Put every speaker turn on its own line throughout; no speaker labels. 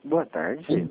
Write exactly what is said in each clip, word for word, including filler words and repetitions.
Boa tarde.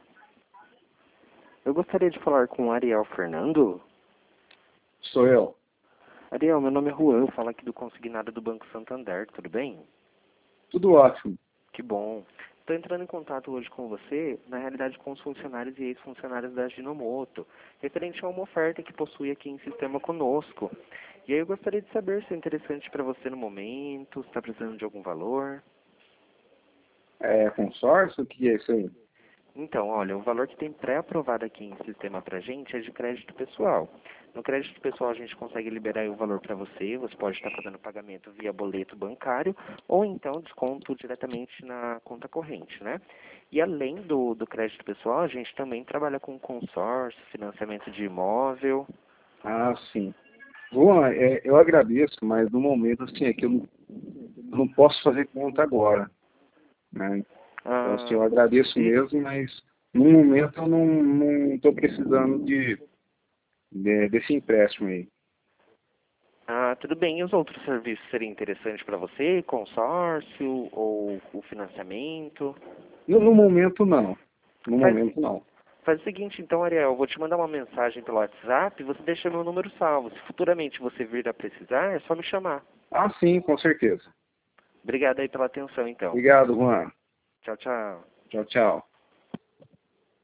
Eu gostaria de falar com o Ariel Fernando.
Sou eu.
Ariel, meu nome é Juan, eu falo aqui do Consignado do Banco Santander, tudo bem?
Tudo ótimo.
Que bom. Estou entrando em contato hoje com você, na realidade com os funcionários e ex-funcionários da Ginomoto, referente a uma oferta que possui aqui em sistema conosco. E aí eu gostaria de saber se é interessante para você no momento, se está precisando de algum valor.
É consórcio? O que é isso aí?
Então, olha, o valor que tem pré-aprovado aqui em sistema para a gente é de crédito pessoal. No crédito pessoal a gente consegue liberar o valor para você, você pode estar fazendo pagamento via boleto bancário ou então desconto diretamente na conta corrente, né? E além do, do crédito pessoal, a gente também trabalha com consórcio, financiamento de imóvel.
Ah, sim. Juan, é, eu agradeço, mas no momento, assim, é que eu não, eu não posso fazer conta agora, né? Então, assim,
Ah,
eu agradeço
e,
mesmo, mas no momento eu não estou precisando de, de- desse empréstimo aí.
ah, tudo bem, e os outros serviços seriam interessantes para você? Consórcio ou o financiamento?
No, no momento, não. No
Faz,
momento, não.
Faz o seguinte, então, Ariel, eu vou te mandar uma mensagem pelo WhatsApp e você deixa meu número salvo. Se futuramente você vir a precisar, é só me chamar.
Ah, sim, com certeza.
Obrigado aí pela atenção, então.
Obrigado, Juan.
Tchau, tchau.
Tchau, tchau.